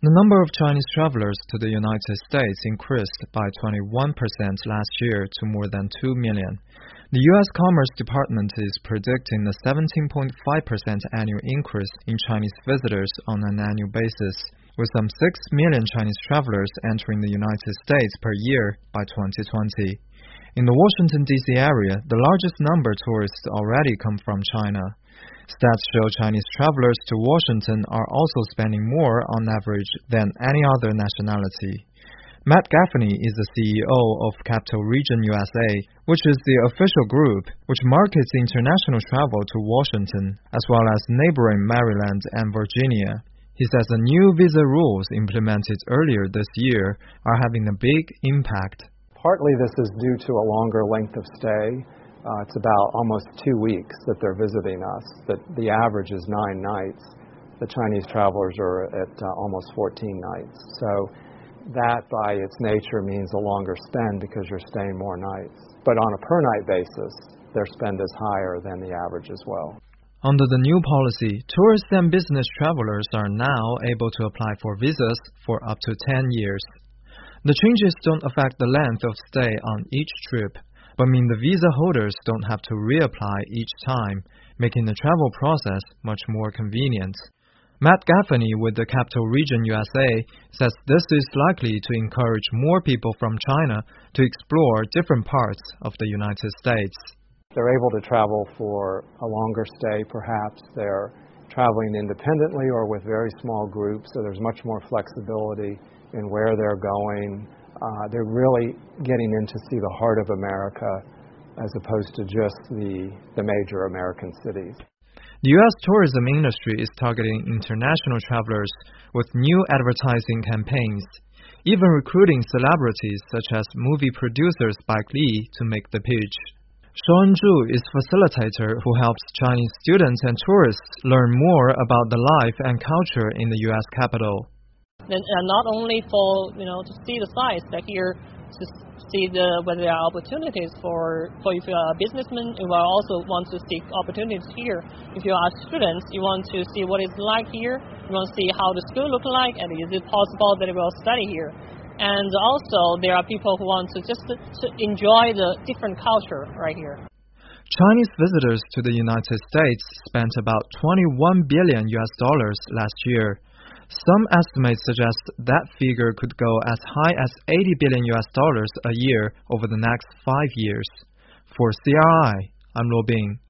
The number of Chinese travelers to the United States increased by 21% last year to more than 2 million. The U.S. Commerce Department is predicting a 17.5% annual increase in Chinese visitors on an annual basis, with some 6 million Chinese travelers entering the United States per year by 2020. In the Washington, D.C. area, the largest number of tourists already come from China. Stats show Chinese travelers to Washington are also spending more on average than any other nationality. Matt Gaffney is the CEO of Capital Region USA, which is the official group which markets international travel to Washington, as well as neighboring Maryland and Virginia. He says the new visa rules implemented earlier this year are having a big impact. Partly this is due to a longer length of stay. It's about almost 2 weeks that they're visiting us. The average is 9 nights. The Chinese travelers are at almost 14 nights. So that by its nature means a longer spend because you're staying more nights. But on a per night basis, their spend is higher than the average as well. Under the new policy, tourists and business travelers are now able to apply for visas for up to 10 years. The changes don't affect the length of stay on each trip, but mean the visa holders don't have to reapply each time, making the travel process much more convenient. Matt Gaffney with the Capital Region USA says this is likely to encourage more people from China to explore different parts of the United States. They're able to travel for a longer stay perhaps. They're traveling independently or with very small groups, so there's much more flexibility in where they're going. They're really getting in to see the heart of America as opposed to just the major American cities. The U.S. tourism industry is targeting international travelers with new advertising campaigns, even recruiting celebrities such as movie producer Spike Lee to make the pitch. Sean Zhu is facilitator who helps Chinese students and tourists learn more about the life and culture in the U.S. capital. And not only for to see the sites, but here to see whether there are opportunities for if you are a businessman, you will also want to seek opportunities here. If you are students, you want to see what it's like here. You want to see how the school looks like, and is it possible that they will study here. And also, there are people who want to just to enjoy the different culture right here. Chinese visitors to the United States spent about $21 billion last year. Some estimates suggest that figure could go as high as $80 billion a year over the next 5 years. For CRI, I'm Luo Bing.